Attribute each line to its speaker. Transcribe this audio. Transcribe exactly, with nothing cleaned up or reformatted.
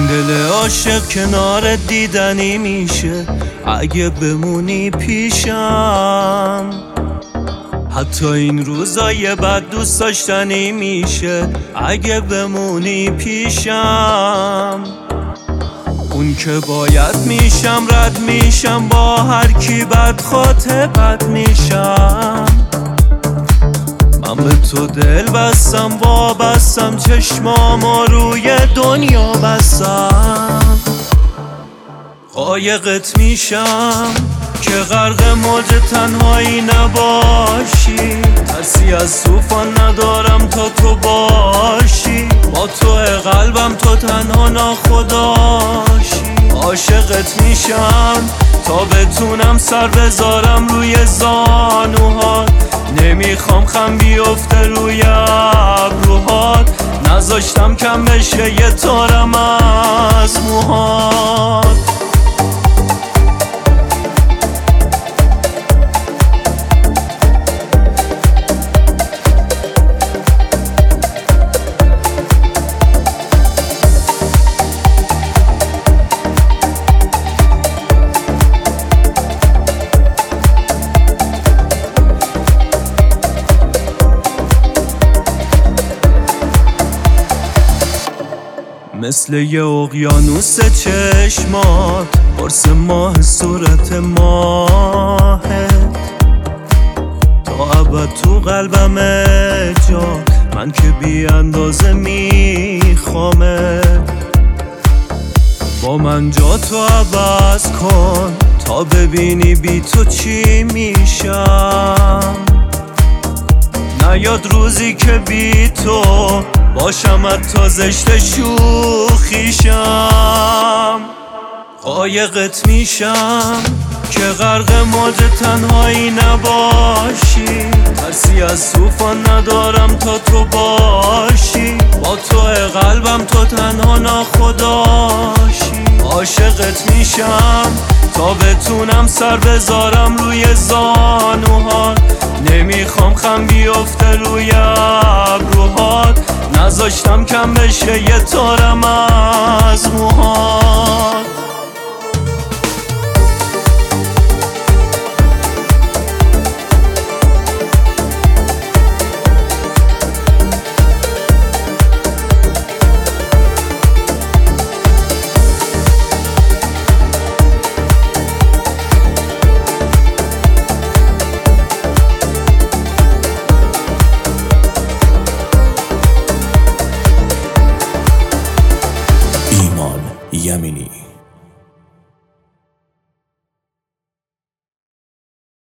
Speaker 1: دل عاشق کنار دیدنی میشه اگه بمونی پیشم. حتی این روزای بد دوست داشتنی میشه اگه بمونی پیشم. اون که باید میشم رد میشم، با هر کی بد خاطبت میشم. من به تو دل بستم، وابستم، چشمامو روی دنیا بستم. قایقت میشم که غرق موج تنهایی نباشی. ترسی از طوفان ندارم تا تو باشی. با تو قلبم تو تنها ناخداشی. عاشقت میشم تا بتونم سر بذارم روی زانوهات. نمیخوام خم بیفته روی ابروهات. نذاشتم کم بشه یه تارم از موهات. مثل یه اقیانوس چشمات، قرص ماه صورت ماهت. تا ابد تو قلبم جا، من که بی اندازه میخوامت. با من جا تو عوض کن تا ببینی بی تو چی میشم. نیاد روزی که بی تو باشم حتی زشت شوخیشم. قایقت میشم که غرق موج تنهایی نباشی. ترسی از طوفان ندارم تا تو باشی. با تو قلبم تو تنها ناخداشی. عاشقت میشم تا بتونم سر بذارم روی زانوهات. نمیخوام خم بیفته روی ابروهات. نذاشتم کم بشه یه تارم از موهات.
Speaker 2: یمینی